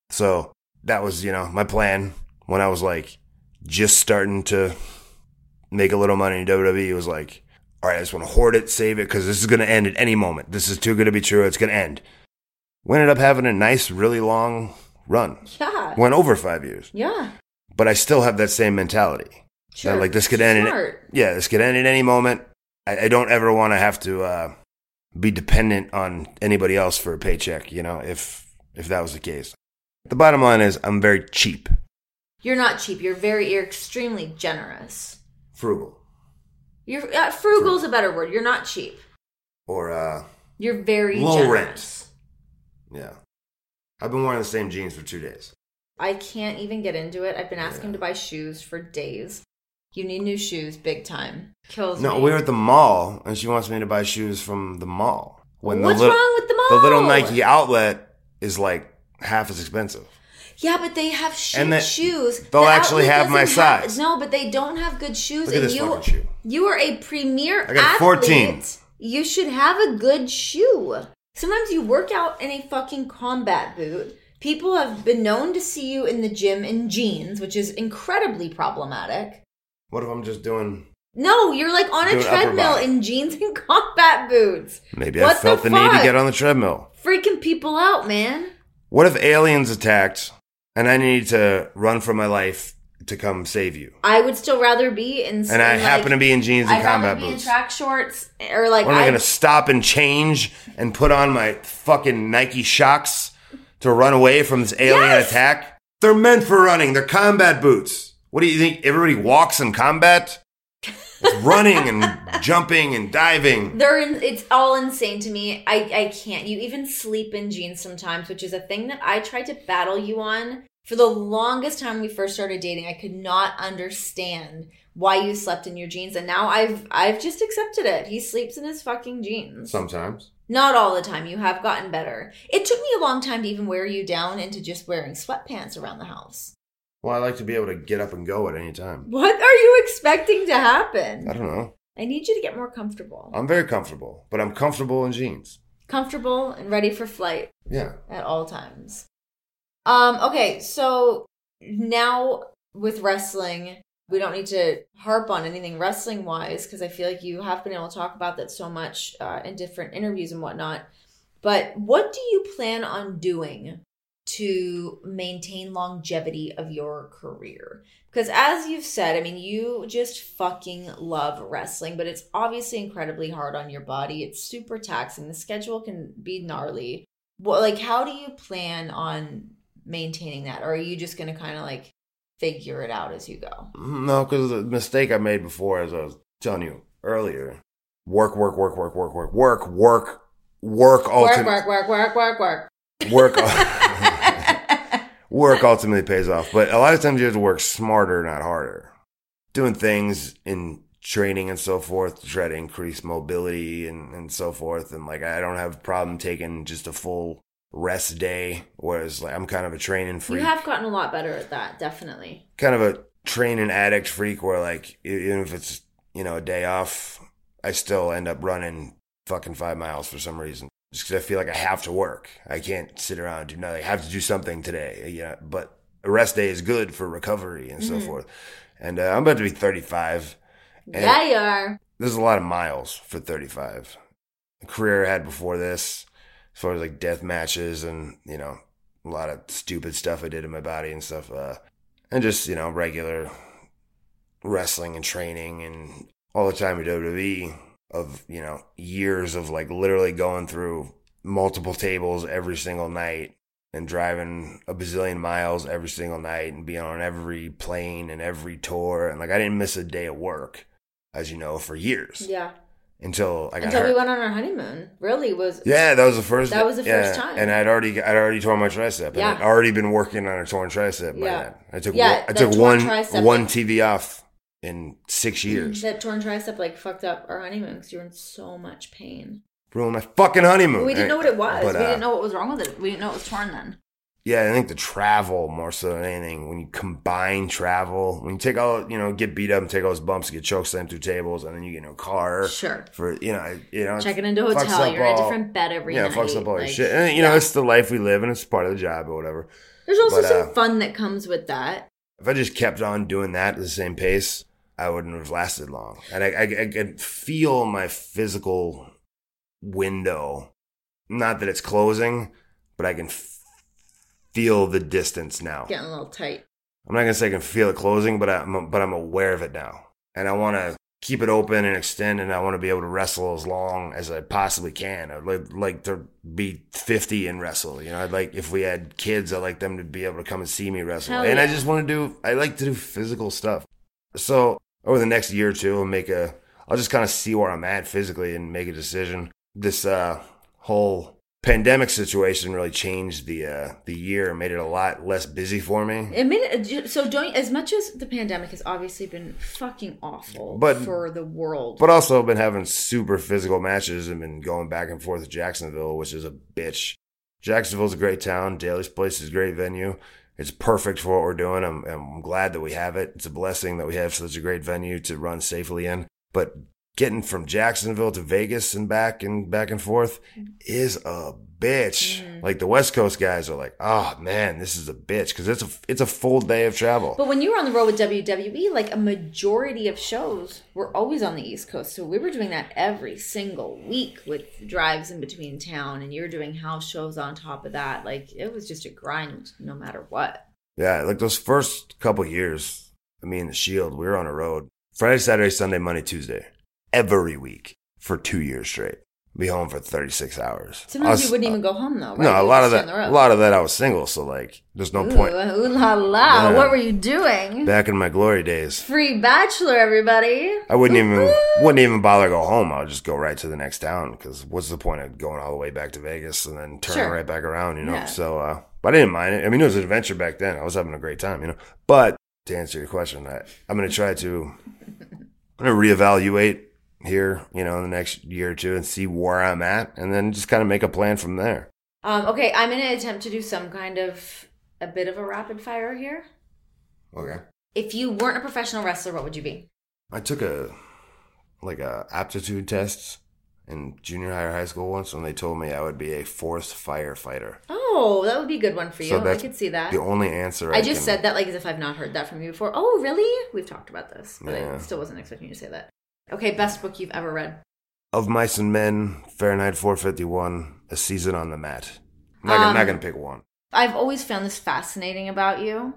So that was, you know, my plan when I was like just starting to make a little money in W W E. It was like, all right, I just want to hoard it, save it, because this is going to end at any moment. This is too good to be true. It's going to end. We ended up having a nice, really long run. Yeah. Went over five years. Yeah. But I still have that same mentality. Sure. That, like, this could end. Smart. At, yeah, this could end at any moment. I, I don't ever want to have to uh, be dependent on anybody else for a paycheck, you know, if if that was the case. The bottom line is I'm very cheap. You're not cheap. You're very, you're extremely generous. Frugal. You're uh, frugal's a better word. You're not cheap. Or, uh, You're very Low generous. yeah. I've been wearing the same jeans for two days. I can't even get into it. I've been asking Yeah. him to buy shoes for days. You need new shoes, big time. Kills No, me. we were at the mall, and she wants me to buy shoes from the mall. When What's the little, wrong with the mall? The little Nike outlet is like half as expensive. Yeah, but they have shit And that- shoes. they'll The actually outlet have my doesn't have- size. no, but they don't have good shoes. Look at and this you, fucking shoe. You are a premier I got a athlete. fourteen. You should have a good shoe. Sometimes you work out in a fucking combat boot. People have been known to see you in the gym in jeans, which is incredibly problematic. What if I'm just doing... No, you're like on a Doing upper treadmill body. in jeans and combat boots. Maybe I What felt the the, need to fuck? get on the treadmill. Freaking people out, man. What if aliens attacked and I need to run for my life to come save you? I would still rather be in. And I in, happen like, to be in jeans and I'd rather combat be in boots. track shorts or like. What am I I'd- going to stop and change and put on my fucking Nike Shocks to run away from this alien Yes! attack? They're meant for running. They're combat boots. What do you think? Everybody walks in combat? It's running and jumping and diving. They're in, it's all insane to me. I, I can't. You even sleep in jeans sometimes, which is a thing that I tried to battle you on for the longest time we first started dating. I could not understand why you slept in your jeans, and now I've I've just accepted it. He sleeps in his fucking jeans. Sometimes. Not all the time. You have gotten better. It took me a long time to even wear you down into just wearing sweatpants around the house. Well, I like to be able to get up and go at any time. What are you expecting to happen? I don't know. I need you to get more comfortable. I'm very comfortable, but I'm comfortable in jeans. Comfortable and ready for flight Yeah. at all times. Um, okay, so now with wrestling, we don't need to harp on anything wrestling wise because I feel like you have been able to talk about that so much uh, in different interviews and whatnot. But what do you plan on doing to maintain longevity of your career? Because as you've said, I mean, you just fucking love wrestling, but it's obviously incredibly hard on your body. It's super taxing. The schedule can be gnarly. Well, like, how do you plan on maintaining that? Or are you just going to kind of like figure it out as you go? No, because the mistake I made before, as I was telling you earlier, work, work, work, work, work, work, work, work, work, ulti- Work, work, work, work, work, work. work, work ultimately pays off. But a lot of times you have to work smarter, not harder. Doing things in training and so forth to try to increase mobility and, and so forth. And like, I don't have a problem taking just a full rest day, whereas like I'm kind of a training freak. You have gotten a lot better at that, definitely. Kind of a training addict freak where like, even if it's, you know, a day off, I still end up running fucking five miles for some reason. Just because I feel like I have to work. I can't sit around and do nothing. I have to do something today. Yeah, but a rest day is good for recovery and Mm-hmm. so forth. And uh, I'm about to be thirty-five. And Yeah, you are. there's a lot of miles for thirty-five. The career I had before this, as far as like death matches and, you know, a lot of stupid stuff I did in my body and stuff. Uh, and just, you know, regular wrestling and training and all the time at W W E. of, you know, years of like literally going through multiple tables every single night and driving a bazillion miles every single night and being on every plane and every tour. And like, I didn't miss a day of work, as you know, for years. Yeah. Until I got Until hurt. we went on our honeymoon. Really was. Yeah, that was the first. That was the yeah, first time. And I'd already, I'd already torn my tricep. Yeah. And I'd already been working on a torn tricep by Yeah. then. I took, Yeah, one, I that took torn one, tricep, one like- T V off in six years. That torn tricep like fucked up our honeymoon because you were in so much pain. Ruined my fucking honeymoon. But we didn't know what it was. But, we uh, didn't know what was wrong with it. We didn't know it was torn then. Yeah, I think the travel more so than anything. When you combine travel, when you take all, you know, get beat up and take all those bumps, get choke slammed through tables, and then you get in a car. Sure. For, you know, you know. Checking into a fucks hotel. up You're in a all- different bed every Yeah, night. fucks up all your like, shit. And, you know, yeah. it's the life we live and it's part of the job or whatever. There's also but, some uh, fun that comes with that. If I just kept on doing that at the same pace, I wouldn't have lasted long. And I, I, I could feel my physical window. Not that it's closing, but I can f- feel the distance now. Getting a little tight. I'm not gonna say I can feel it closing, but I'm but I'm aware of it now, and I want to keep it open and extend, and I want to be able to wrestle as long as I possibly can. I'd like, like to be fifty and wrestle. You know, I'd like if we had kids, I'd like them to be able to come and see me wrestle. Hell and I yeah. just want to do. I like to do physical stuff. So over the next year or two, I'll make a. I'll just kind of see where I'm at physically and make a decision. This uh, whole pandemic situation really changed the uh, the year and made it a lot less busy for me. It made it, so don't as much as the pandemic has obviously been fucking awful But- for the world. But also, I've been having super physical matches and been going back and forth to Jacksonville, which is a bitch. Jacksonville's a great town. Daly's Place is a great venue. It's perfect for what we're doing. I'm, I'm glad that we have it. It's a blessing that we have such a great venue to run safely in. But getting from Jacksonville to Vegas and back and back and forth is a bitch. Mm. Like the West Coast guys are like, oh man, this is a bitch because it's a it's a full day of travel. But when you were on the road with W W E, like a majority of shows were always on the East Coast. So we were doing that every single week with drives in between town, and you were doing house shows on top of that. Like it was just a grind no matter what. Yeah, like those first couple years, me and the Shield, we were on a road Friday, Saturday, Sunday, Monday, Tuesday, every week for two years straight. Be home for thirty-six hours. I Sometimes was- you wouldn't even go home though, right? No, a You lot would of stay on that. the road. A lot of that, I was single, so like, there's no Ooh, point. ooh la la. Yeah. What were you doing? Back in my glory days, Free bachelor, everybody. I wouldn't even Woo-hoo. wouldn't even bother to go home. I would just go right to the next town because what's the point of going all the way back to Vegas and then turning Sure. right back around? You know. Yeah. So, uh, but I didn't mind it. I mean, it was an adventure back then. I was having a great time, you know. But to answer your question, I, I'm going to try to I'm going to reevaluate here, you know, in the next year or two and see where I'm at, and then just kind of make a plan from there. Um, okay, I'm going to attempt to do some kind of a bit of a rapid fire here. Okay. If you weren't a professional wrestler, what would you be? I took a like a aptitude test in junior high or high school once, and they told me I would be a forced firefighter. Oh, that would be a good one for you. So I that's could see that. The only answer I, I just can- said that like as if I've not heard that from you before. Oh, really? We've talked about this, but Yeah. I still wasn't expecting you to say that. Okay, best book you've ever read. Of Mice and Men, Fahrenheit four fifty-one, A Season on the Mat. I'm not, gonna, Um, not gonna pick one. I've always found this fascinating about you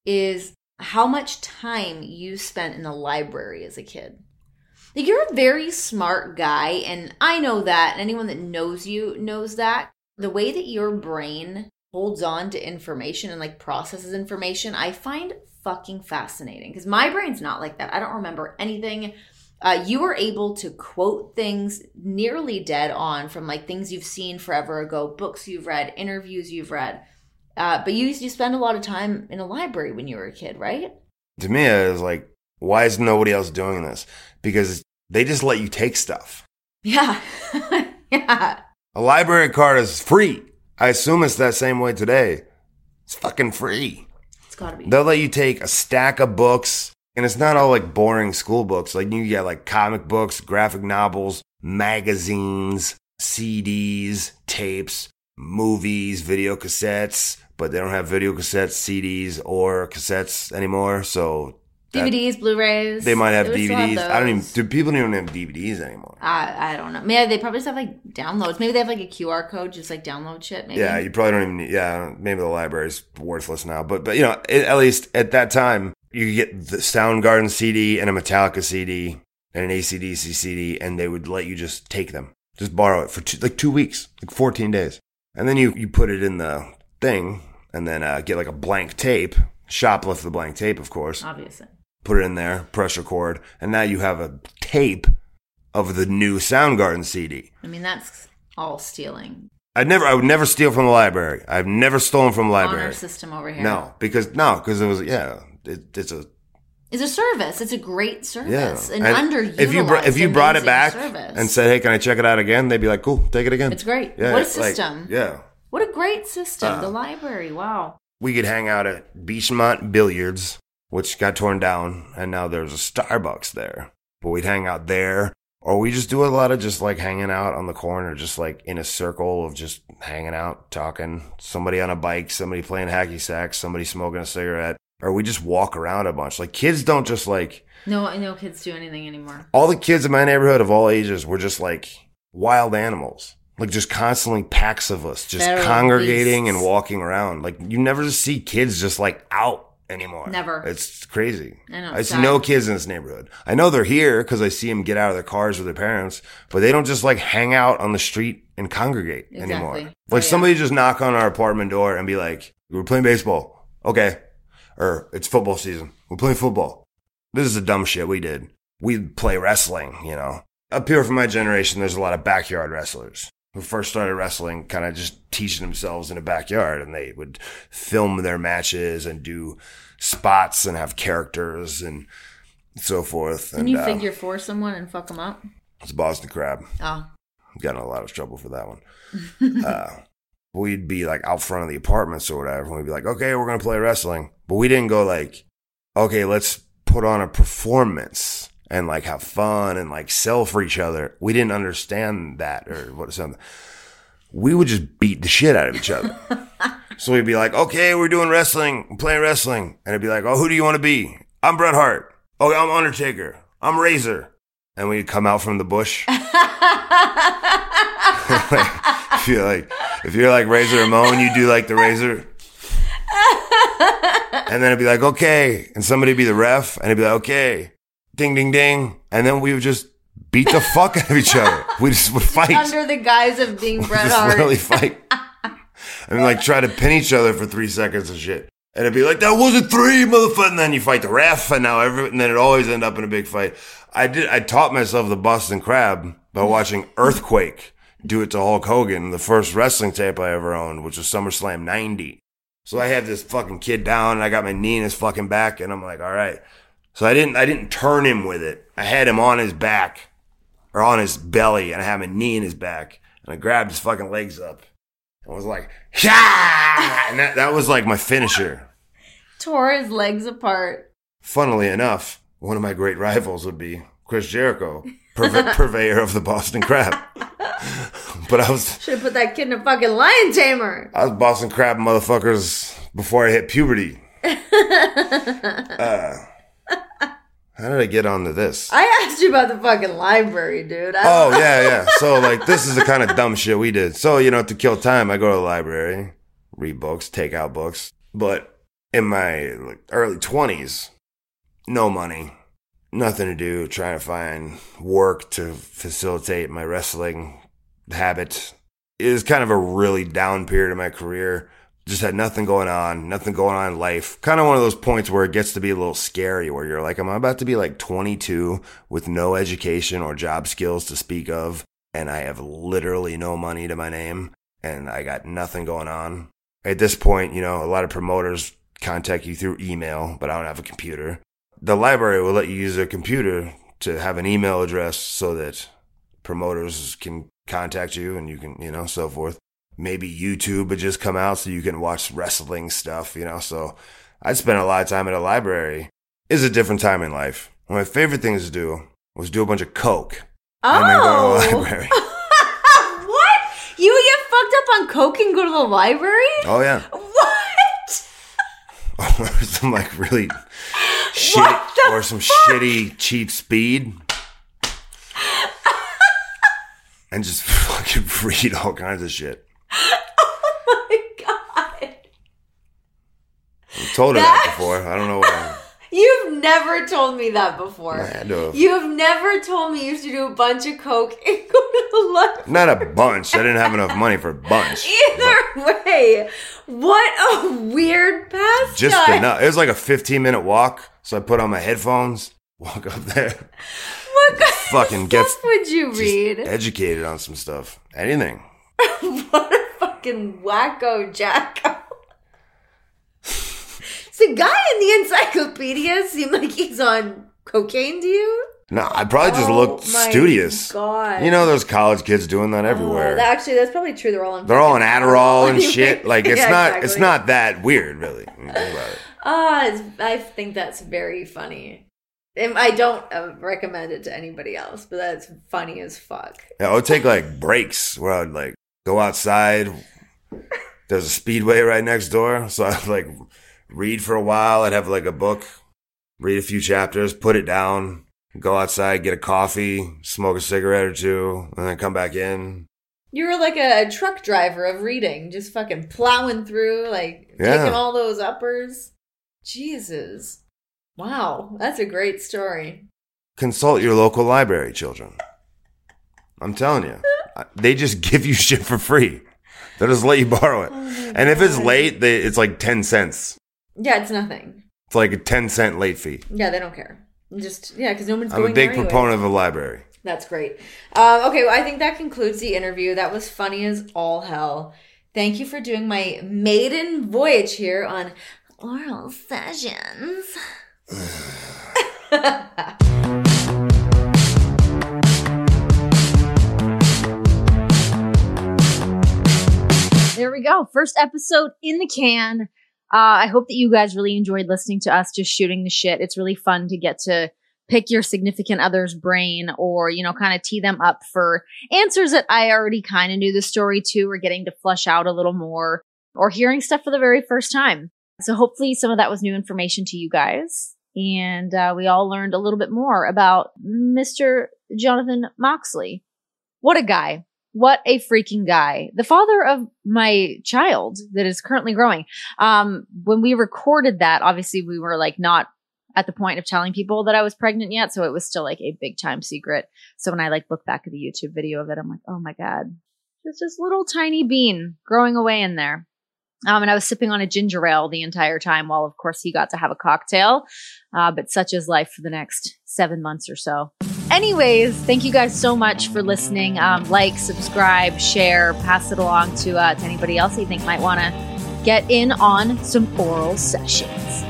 is how much time you spent in the library as a kid. Like you're a very smart guy, and I know that, and anyone that knows you knows that. The way that your brain holds on to information and like processes information, I find fucking fascinating because my brain's not like that. I don't remember anything. Uh, you were able to quote things nearly dead on from like things you've seen forever ago, books you've read, interviews you've read. Uh, but you used to spend a lot of time in a library when you were a kid, right? To me, I was like, why is nobody else doing this? Because they just let you take stuff. Yeah. Yeah. A library card is free. I assume it's that same way today. It's fucking free. It's gotta be. They'll let you take a stack of books, and it's not all like boring school books. Like you get like comic books, graphic novels, magazines, C Ds, tapes, movies, video cassettes, but they don't have video cassettes, C Ds, or cassettes anymore. So that- D V Ds, Blu-rays. they might have They would D V still Ds. have I don't even. those. Do people don't even have D V Ds anymore? I, I don't know. Maybe they probably just have like downloads. Maybe they have like a Q R code, just like download shit. Maybe. Yeah, you probably don't even need, yeah, maybe the library's worthless now. But, but you know, it, at least at that time, you could get the Soundgarden C D and a Metallica C D and an A C D C C D, and they would let you just take them. Just borrow it for two, like two weeks, like fourteen days. And then you, you put it in the thing and then uh, get like a blank tape, shoplift the blank tape, of course. Obviously. Put it in there, press record, and now you have a tape of the new Soundgarden C D. I mean, that's all stealing. I'd never, I would never steal from the library. I've never stolen from the library. Honor system over here. No, because, no, because it was, yeah, it, it's a... It's a service. It's a great service. Yeah. An And underutilized, if you br- if you brought it amazing back service. and said, "Hey, can I check it out again?" They'd be like, "Cool, take it again." It's great. Yeah, What a like, system. yeah. What a great system. Uh, the library. Wow. We could hang out at Beachmont Billiards, which got torn down, and now there's a Starbucks there. But we'd hang out there, or we just do a lot of just like hanging out on the corner, just like in a circle of just hanging out, talking. Somebody on a bike, somebody playing hacky sack, somebody smoking a cigarette. Or we just walk around a bunch. Like, kids don't just, like... No, no kids do anything anymore. All the kids in my neighborhood of all ages were just, like, wild animals. Like, just constantly packs of us just Feral congregating beasts. and walking around. Like, you never just see kids just, like, out anymore. Never. It's crazy. I know, I it's see sad. no kids in this neighborhood. I know they're here because I see them get out of their cars with their parents, but they don't just, like, hang out on the street and congregate Exactly. anymore. Oh, Like, yeah. somebody just knock on our apartment door and be like, "We're playing baseball." Okay. Or, "It's football season. We're playing football." This is the dumb shit we did. We'd play wrestling, you know. Up here from my generation, there's a lot of backyard wrestlers who first started wrestling kind of just teaching themselves in a backyard, and they would film their matches and do spots and have characters and so forth. Can and, you uh, figure four someone and fuck them up? It's Boston Crab. Oh. Got in a lot of trouble for that one. uh, we'd be like out front of the apartments or whatever, and we'd be like, "Okay, we're going to play wrestling." But we didn't go like, "Okay, let's put on a performance and like have fun and like sell for each other." We didn't understand that or what something. We would just beat the shit out of each other. So we'd be like, "Okay, we're doing wrestling, we're playing wrestling." And it'd be like, "Oh, who do you want to be?" "I'm Bret Hart." "Oh, I'm Undertaker." "I'm Razor." And we'd come out from the bush. Like, if you're like, if you're like Razor Ramon, you do like the Razor. And then it'd be like, "Okay." And somebody'd be the ref, and it'd be like, "Okay." Ding, ding, ding. And then we would just beat the fuck out of each other. We just would fight. Under the guise of being Bret Just Hart. literally fight. I mean, like, try to pin each other for three seconds and shit. And it'd be like, "That wasn't three, motherfucker." And then you fight the ref, and now every, and then it always end up in a big fight. I did, I taught myself the Boston Crab by watching Earthquake do it to Hulk Hogan, the first wrestling tape I ever owned, which was SummerSlam ninety. So I had this fucking kid down, and I got my knee in his fucking back, and I'm like, all right. So I didn't, I didn't turn him with it. I had him on his back, or on his belly, and I had my knee in his back, and I grabbed his fucking legs up, and was like, "Shah!" And that, that was like my finisher. Tore his legs apart. Funnily enough, one of my great rivals would be Chris Jericho, purve- purveyor of the Boston Crab. But I was, Should have put that kid in a fucking lion tamer. I was Boston Crab motherfuckers before I hit puberty. Uh, how did I get onto this? I asked you about the fucking library, dude. I Oh, yeah, yeah. So, like, this is the kind of dumb shit we did. So, you know, to kill time, I go to the library, read books, take out books. But in my like, early twenties, no money, nothing to do, trying to find work to facilitate my wrestling habit. It was kind of a really down period of my career. Just had nothing going on, nothing going on in life. Kind of one of those points where it gets to be a little scary, where you're like, am I about to be like twenty-two with no education or job skills to speak of, and I have literally no money to my name, and I got nothing going on? At this point, you know, a lot of promoters contact you through email, but I don't have a computer. The library will let you use a computer to have an email address so that promoters can contact you and you can, you know, so forth. Maybe YouTube had just come out so you can watch wrestling stuff, you know. So I'd spend a lot of time at a library. It's a different time in life. One of my favorite things to do was do a bunch of coke. Oh. And then go to the library. What? You would get fucked up on coke and go to the library? Oh, yeah. What? Or some like really shitty, or some shitty cheap speed. And just fucking read all kinds of shit. Oh my god. I've told her that before. I don't know why. You've never told me that before. Nah, I know. You've never told me you used to do a bunch of coke and go to the library. Not a bunch. I didn't have enough money for a bunch. Either way, what a weird pastime. Just enough. It was like a fifteen minute walk, so I put on my headphones, walk up there. What kind fucking of gets stuff would you just read? educated on some stuff. Anything. What a fucking wacko jacko. Does the guy in the encyclopedia seem like he's on cocaine to you? No, I probably just Oh looked my studious. God. You know those college kids doing that everywhere. Oh, that- actually, that's probably true. They're all on. They're all on fucking Adderall and anyway. shit. Like it's Yeah, not exactly. it's not that weird, really. When you think about it. Ah, it's I think that's very funny. And I don't uh, recommend it to anybody else, but that's funny as fuck. Yeah, I would take like breaks where I'd like go outside. There's a speedway right next door, so I'd like read for a while. I'd have like a book, read a few chapters, put it down, go outside, get a coffee, smoke a cigarette or two, and then come back in. You were like a, a truck driver of reading, just fucking plowing through, like Yeah. taking all those uppers. Jesus. Wow, that's a great story. Consult your local library, children. I'm telling you, they just give you shit for free. They'll just let you borrow it. Oh And if it's late, they, it's like ten cents. Yeah, it's nothing. It's like a ten cent late fee. Yeah, they don't care. Just, yeah, because no one's I'm going a big there anyway. proponent of a library. That's great. Um, okay, well, I think that concludes the interview. That was funny as all hell. Thank you for doing my maiden voyage here on Oral Sessions. There we go. First episode in the can. Uh, I hope that you guys really enjoyed listening to us just shooting the shit. It's really fun to get to pick your significant other's brain or, you know, kind of tee them up for answers that I already kind of knew the story to, or getting to flush out a little more, or hearing stuff for the very first time. So hopefully some of that was new information to you guys. And uh, we all learned a little bit more about Mister Jonathan Moxley. What a guy. What a freaking guy. The father of my child that is currently growing. Um, when we recorded that, obviously we were like not at the point of telling people that I was pregnant yet. So it was still like a big time secret. So when I like look back at the YouTube video of it, I'm like, oh my God, just this little tiny bean growing away in there. Um, and I was sipping on a ginger ale the entire time while, of course, he got to have a cocktail. Uh, but such is life for the next seven months or so. Anyways, thank you guys so much for listening. Um, like, subscribe, share, pass it along to, uh, to anybody else you think might want to get in on some oral sessions.